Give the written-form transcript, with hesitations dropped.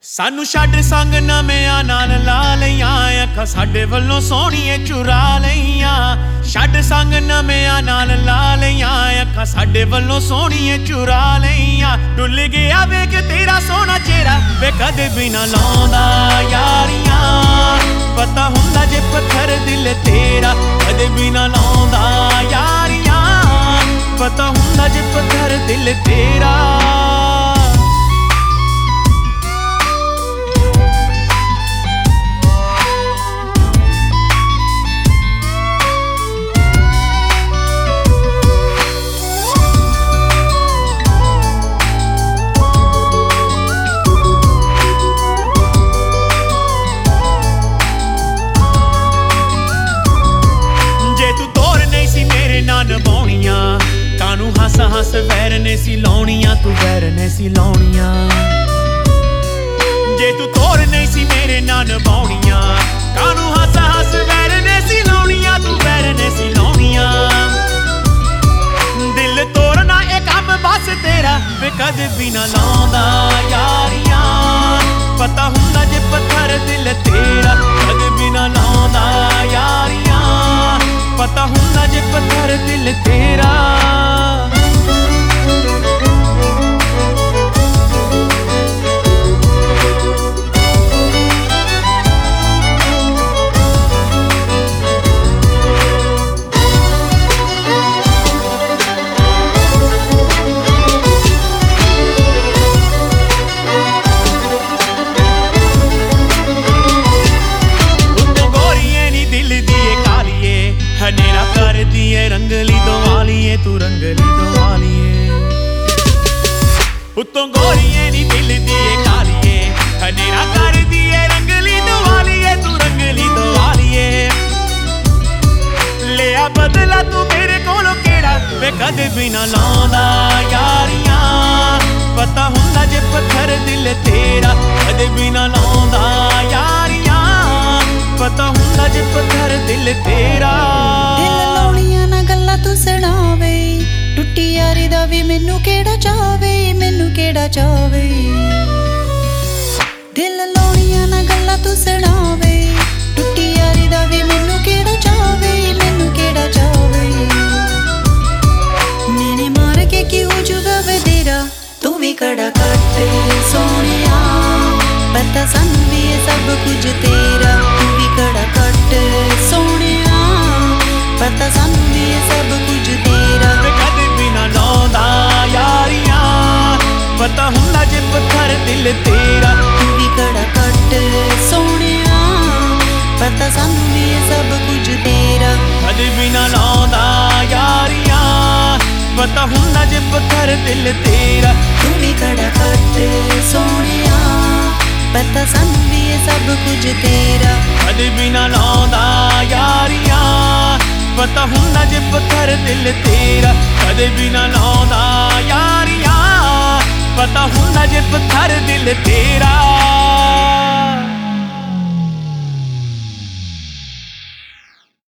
सानू छड्ड संग नविआं नाल ला लईआं अखां साडे वल्लों सोहणीए चुरा लईआं। छड्ड संग नविआं नाल ला लईआं अखां साडे वल्लों सोहणीए चुरा लईआं। डुल गया वेख तेरा सोहना चेहरा वे कदे भी ना लाउंदा यारियां। पता हुंदा जे पत्थर दिल तेरा कदे भी ना लाउंदा यारियां। पता हुंदा जे पत्थर दिल तेरा। नभाउणियां कानू हस हस वैर ने सी लाउणियां तू वैर ने सी लाउणियां। जे तू तोर नहीं सी मेरे ना नभाउणियां कानू हस हस वैर ने सी लाउणियां तू वैर ने सी लाउणियां। दिल तोड़ना ए कम बस तेरा वे कदे भी ना लाउंदा यारियां। पता हुंदा जे पत्थर दिल तेरा कदे भी ना लाउंदा यारियां। पता हुंदा जे पत्थर दिल तेरा। हनेरा कर दिए रंगली दवालिए तू रंगली दवालिए। उत्तों गोरिए नी दिल दिए कालिए हनेरा कर दिए रंगली दवालिए तू रंगली दवालिए। लिया बदला तू मेरे कोलों केड़ा वे कदे भी ना लाउंदा यारियां। पता हुंदा जे पत्थर दिल तेरा कदे भी ना लाउंदा यारियां। पता हुंदा जे पत्थर दिल तेरा। दिल लाउणियां ना गल्लां तू सुणावे टुट्टी यारी दा वी मैनू केड़ा चावे मैनू केड़ा चावे। दिल लाउणियां ना गल्लां तू सुणावे टुट्टी यारी दा वी मैनू केड़ा चावे मैनू केड़ा चावे। मेरे मार के क्यों जुगा वे तेरा तू भी कड़ा कट सोहणिया। पता सानू भी सब कुछ तेरा तू भी कड़ा कट सोहणिया। पता सानू भी सब कुछ तेरा कदे भी ना लाउंदा यारियां। पता हुंदा जे पत्थर दिल तेरा तू भी कड़ा कट सोहणिया। पता सानू भी सब कुछ तेरा कदे भी ना लाउंदा यारियां। पता हुंदा जे पत्थर दिल तेरा तू भी कड़ा कट सोहणिया। पता सानू भी सब कुछ तेरा कदे भी ना लाउंदा यारियां। पता हुंदा जे पत्थर दिल तेरा कदे भी ना लाउंदा यारियां। पता हुंदा जे पत्थर दिल तेरा।